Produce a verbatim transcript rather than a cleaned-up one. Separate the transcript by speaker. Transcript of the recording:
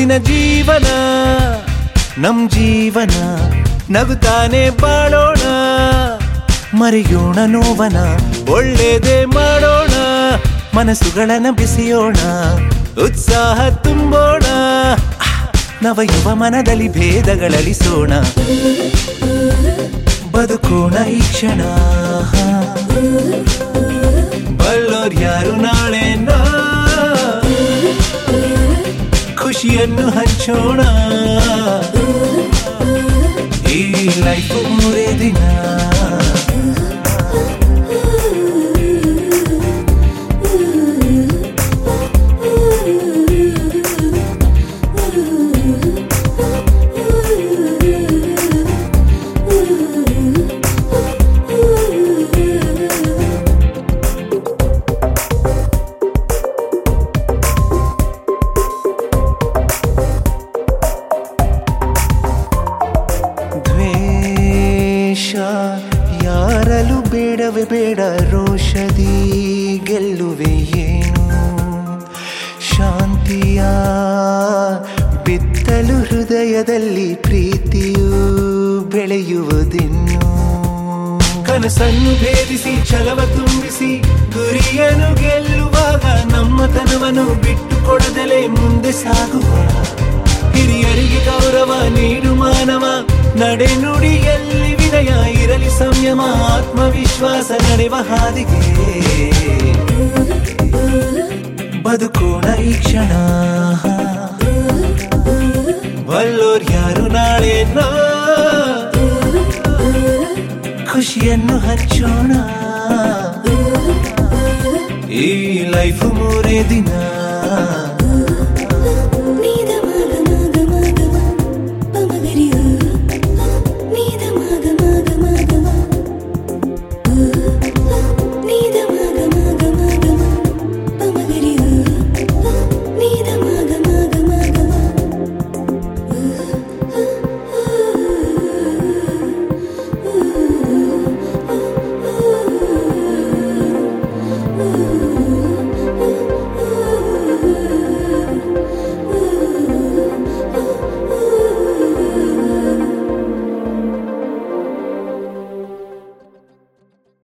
Speaker 1: ಮುಂದಿನ ಜೀವನ ನಮ್ ಜೀವನ ನಗುತ್ತಾನೆ ಬಾಳೋಣ ಮರೆಯೋಣ ನೋವನ ಒಳ್ಳೇದೇ ಮಾಡೋಣ ಮನಸ್ಸುಗಳನ್ನ ಬಿಸಿಯೋಣ ಉತ್ಸಾಹ ತುಂಬೋಣ ನವಯುವ ಮನದಲ್ಲಿ ಭೇದಗಳಳಿಸೋಣ ಬದುಕೋಣ ಈ ಕ್ಷಣ ಬಲ್ಲೋರ್ ಯಾರು ನಾಳೆ ಖುಷಿಯನ್ನು ಹಂಚೋಣ ಈ ಲೈಫ್ ಮೂರೇ ದಿನ ಯಾರಲು ಬೇಡವೇ ಬೇಡ ರೋಷದಿ ಗೆಲ್ಲುವೆ ಏನು ಶಾಂತಿಯ ಬಿತ್ತಲು ಹೃದಯದಲ್ಲಿ ಪ್ರೀತಿಯು ಬೆಳೆಯುವುದಿನ್ನು ಕನಸನ್ನು ಭೇದಿಸಿ ಛಲವ ತುಂಬಿಸಿ ಗುರಿಯನ್ನು ಗೆಲ್ಲುವಾಗ ನಮ್ಮತನವನ್ನು ಬಿಟ್ಟು ಕೊಡದಲೇ ಮುಂದೆ ಸಾಗುವ ಹಿರಿಯರಿಗೆ ಗೌರವ ನೀಡು ಮಾನವ ನಡೆ ನುಡಿಯಲ್ಲಿ ವಿನಯ ಇರಲಿ ಸಂಯಮ ಆತ್ಮವಿಶ್ವಾಸ ನಡೆವ ಹಾದಿಗೆ ಬದುಕೋಣ ಈ ಕ್ಷಣ ಬಲ್ಲೋರ್ ಯಾರು ನಾಳೆ ಖುಷಿಯನ್ನು ಹಂಚೋಣ ಈ ಲೈಫ್ ಮೂರೇ ದಿನ